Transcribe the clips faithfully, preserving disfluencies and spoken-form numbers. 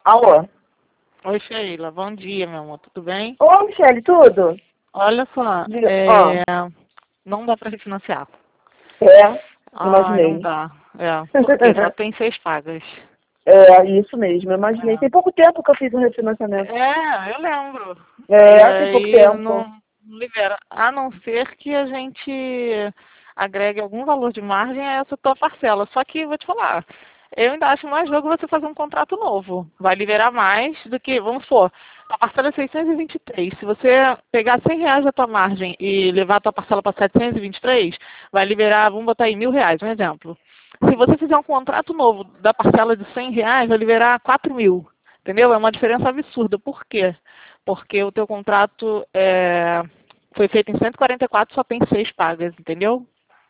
Alô? Oi, Sheila. Bom dia, meu amor. Tudo bem? Ô, Michele, tudo? Olha só, Diga. é, Ah, não dá para refinanciar. é, Ah, não imaginei. dá. É, porque só tem seis pagas. É, isso mesmo, eu imaginei. Tem É, pouco tempo que eu fiz um refinanciamento. É, eu lembro. E É, tem pouco aí tempo. não, não libera. A não ser que a gente agregue algum valor de margem a essa tua parcela. Só que, vou te falar, eu ainda acho mais jogo você fazer um contrato novo. Vai liberar mais do que, vamos supor, a parcela é seiscentos e vinte e três. Se você pegar cem reais da tua margem e levar a tua parcela para setecentos e vinte e três, vai liberar, vamos botar aí, mil reais, um exemplo. Se você fizer um contrato novo da parcela de cem reais, vai liberar quatro mil. Entendeu? É uma diferença absurda. Por quê? Porque o teu contrato é, foi feito em cento e quarenta e quatro, só tem seis pagas, entendeu?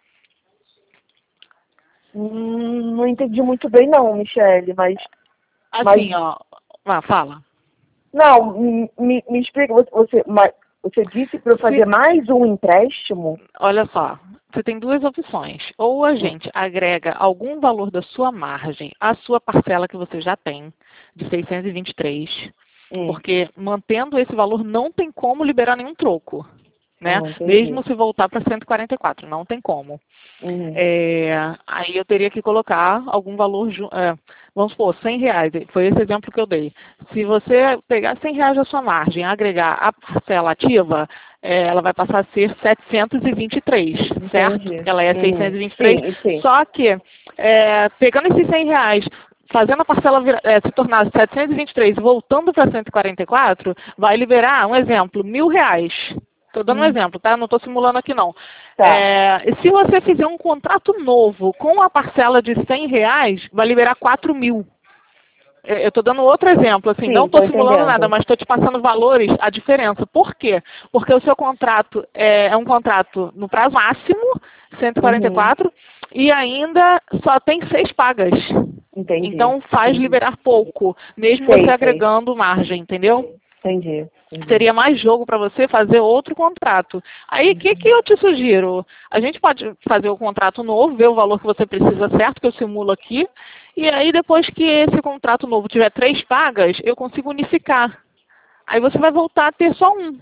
Hum, não entendi muito bem não, Michele, mas, mas Assim, ó. Ah, fala. não, me, me, me explica, você, você, mas você disse para eu Se, fazer mais um empréstimo? olha só, você tem duas opções. Ou a Hum, gente agrega algum valor da sua margem à sua parcela que você já tem, de seiscentos e vinte e três, hum, porque mantendo esse valor não tem como liberar nenhum troco, né? hum, entendi. Mesmo se voltar para cento e quarenta e quatro, não tem como. Uhum, É, aí eu teria que colocar algum valor, ju- é, vamos supor, cem reais, foi esse exemplo que eu dei. Se você pegar cem reais da sua margem, agregar a parcela ativa, é, ela vai passar a ser setecentos e vinte e três, certo? entendi. Porque ela é Uhum, seiscentos e vinte e três. sim, sim. Só que, é, pegando esses cem reais, fazendo a parcela vira- é, se tornar setecentos e vinte e três, voltando para cento e quarenta e quatro, vai liberar, um exemplo, mil reais. Estou dando um Hum, exemplo, tá? Não estou simulando aqui não. tá. É, se você fizer um contrato novo com a parcela de cem reais, vai liberar quatro mil. Eu estou dando outro exemplo, assim, não Sim, estou estou simulando nada, entendendo. mas estou te passando valores, a diferença. Por quê? Porque o seu contrato é, é um contrato no prazo máximo, cento e quarenta e Uhum, quatro, e ainda só tem seis pagas. entendi, Então faz entendi. liberar pouco, mesmo você Sei, sei. agregando margem, entendeu? Entendi, entendi. Seria mais jogo para você fazer outro contrato. Aí, o que, que Uhum. eu te sugiro? A gente pode fazer o contrato novo, ver o valor que você precisa certo, que eu simulo aqui, e aí depois que esse contrato novo tiver três pagas, eu consigo unificar. Aí você vai voltar a ter só um,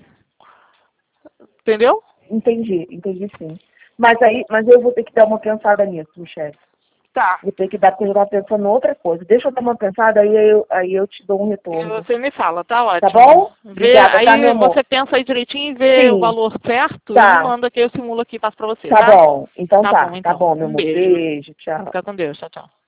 entendeu? Entendi, entendi sim. Mas aí, mas eu vou ter que dar uma pensada nisso, Michele. Tá. Vou ter que dar, porque eu estava pensando em outra coisa. Deixa eu dar uma pensada, aí eu, aí eu te dou um E retorno. você me fala, tá Tá ótimo. bom? Vê, Obrigada, tá, meu aí amor? você pensa aí direitinho e vê o Sim, valor certo e me tá. manda que eu simulo aqui e passo para você, Tá tá? bom. Então Tá tá. bom, Tá então. bom, meu Um amor. beijo. Beijo, tchau. Fica com Deus. Tchau, tchau.